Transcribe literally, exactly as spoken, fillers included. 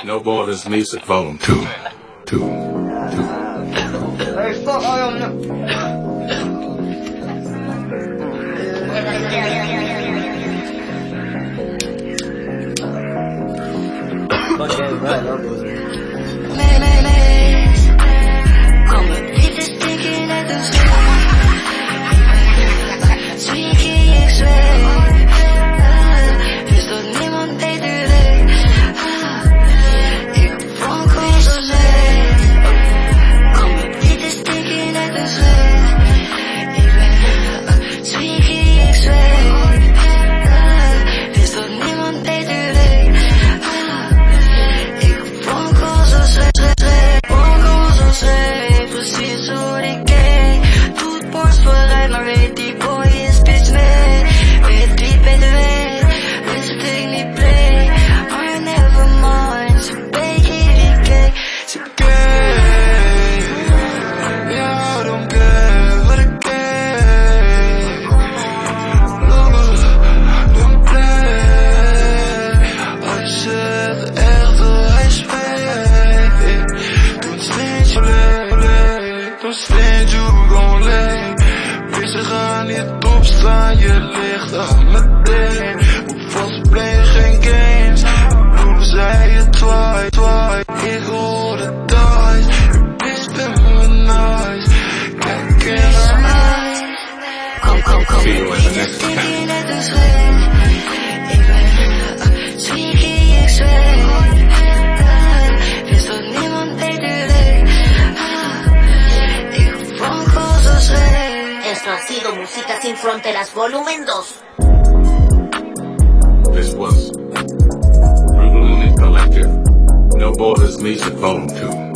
No Borders Music Volume two. two. two. Hey, fuck all y'all know. Fuck that, right, no boozer. Je ligt aan meteen. Hoeveel ze play geen games. Toen zei je twice, twice. Ik hoorde thuis. Je bitch ben me nice. Kijk in haar eyes. Kom, kom, kom. See you in the next time. Ik ben sneaky, ik zweer. Wist dat niemand beter weet. Ik hoef van zo zweer. Esto ha sido Música Sin Fronteras Volumen dos. This was Brutal Unit Collective. No Borders Music Volume two.